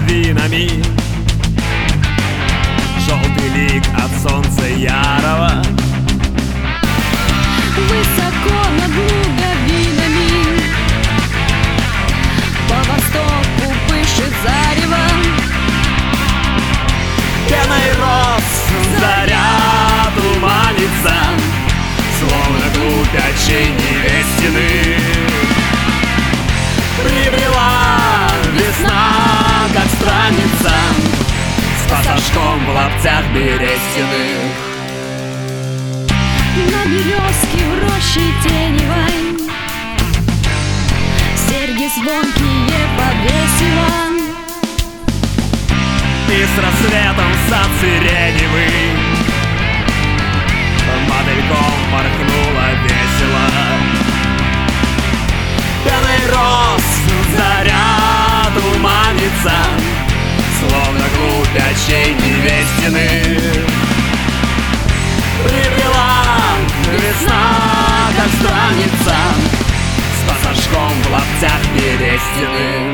винами. Желтый лик от солнца ярого. Высоко над луговинами по востоку пышет зарево. Пеной роз заря туманится, словно глубь очей невестины. Прибрела весна, как странница, с пассажком в лаптях берестяных. На березке в роще теневой серьги звонкие повесила. И с рассветом сад сиреневый мотыльком порхнула весело. Пеной роз заря туманится, словно глубь очей невестины. Прибрела весна, как странница, с пассажком в лаптях берестяных.